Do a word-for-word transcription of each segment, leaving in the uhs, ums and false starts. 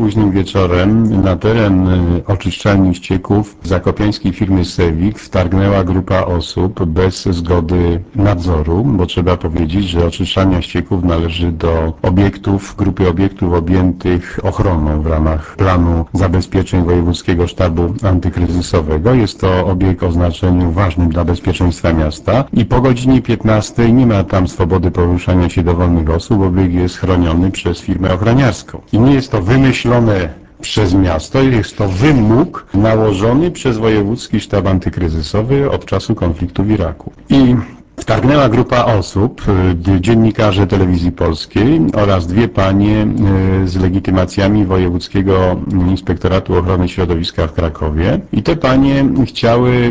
późnym wieczorem na teren oczyszczalni ścieków zakopiańskiej firmy Sewik wtargnęła grupa osób bez zgody nadzoru, bo trzeba powiedzieć, że oczyszczalnia ścieków należy do obiektów, grupy obiektów objętych ochroną w ramach planu zabezpieczeń Wojewódzkiego Sztabu Antykryzysowego. Jest to obiekt o znaczeniu ważnym dla bezpieczeństwa miasta i po godzinie piętnastej nie ma tam swobody poruszania się dowolnych osób, obiekt jest chroniony przez firmę ochroniarską. I nie jest to wymyślone przez miasto, jest to wymóg nałożony przez Wojewódzki Sztab Antykryzysowy od czasu konfliktu w Iraku. I wtargnęła grupa osób, dziennikarze Telewizji Polskiej oraz dwie panie z legitymacjami Wojewódzkiego Inspektoratu Ochrony Środowiska w Krakowie. I te panie chciały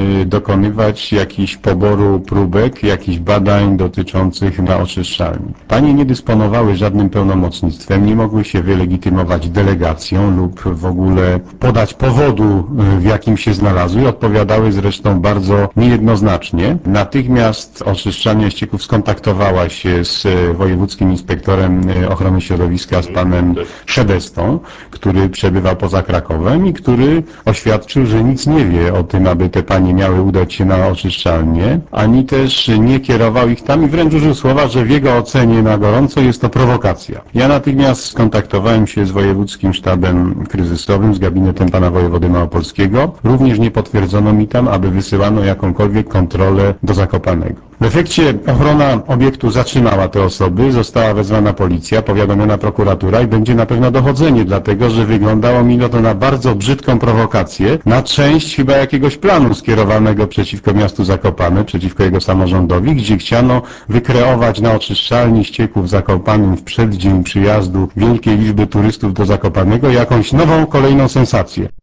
dokonywać jakichś poboru próbek, jakichś badań dotyczących na oczyszczalni. Panie nie dysponowały żadnym pełnomocnictwem, nie mogły się wylegitymować delegacją lub w ogóle podać powodu, w jakim się znalazły. Odpowiadały zresztą bardzo niejednoznacznie. Natychmiast oczyszczalnia ścieków skontaktowała się z wojewódzkim inspektorem ochrony środowiska, z panem Szebestą, który przebywał poza Krakowem i który oświadczył, że nic nie wie o tym, aby te panie miały udać się na oczyszczalnię, ani też nie kierował ich tam i wręcz użył słowa, że w jego ocenie na gorąco jest to prowokacja. Ja natychmiast skontaktowałem się z Wojewódzkim Sztabem Kryzysowym, z gabinetem pana wojewody małopolskiego. Również nie potwierdzono mi tam, aby wysyłano jakąkolwiek kontrolę do Zakopanego. W efekcie ochrona obiektu zatrzymała te osoby, została wezwana policja, powiadomiona prokuratura i będzie na pewno dochodzenie, dlatego że wyglądało mi to na bardzo brzydką prowokację, na część chyba jakiegoś planu skierowanego przeciwko miastu Zakopane, przeciwko jego samorządowi, gdzie chciano wykreować na oczyszczalni ścieków w Zakopanem w przeddzień przyjazdu wielkiej liczby turystów do Zakopanego jakąś nową, kolejną sensację.